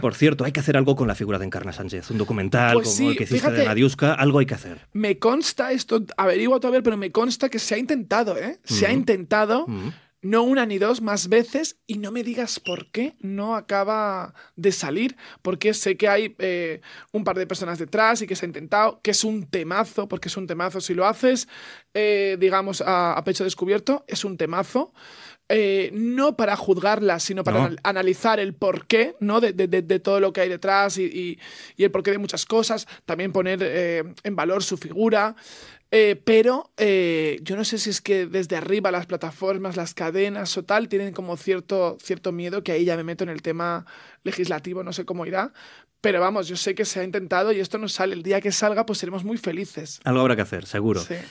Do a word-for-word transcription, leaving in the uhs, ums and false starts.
Por cierto, hay que hacer algo con la figura de Encarna Sánchez. Un documental Pues como sí, el que hiciste fíjate, de Nadiuska, algo hay que hacer. Me consta esto, averigua todavía, pero me consta que se ha intentado, ¿eh? Se Mm. ha intentado, Mm. no una ni dos, más veces, y no me digas por qué no acaba de salir, porque sé que hay eh, un par de personas detrás y que se ha intentado, que es un temazo, porque es un temazo. Si lo haces, eh, digamos, a, a pecho descubierto, es un temazo. Eh, no para juzgarla, sino para No. anal- analizar el porqué, ¿no? de, de, de, de todo lo que hay detrás y, y, y el porqué de muchas cosas, también poner eh, en valor su figura. Eh, pero eh, yo no sé si es que desde arriba las plataformas, las cadenas o tal, tienen como cierto, cierto miedo, que ahí ya me meto en el tema legislativo, no sé cómo irá. Pero vamos, yo sé que se ha intentado y esto no sale. El día que salga, pues seremos muy felices. Algo habrá que hacer, seguro. Sí.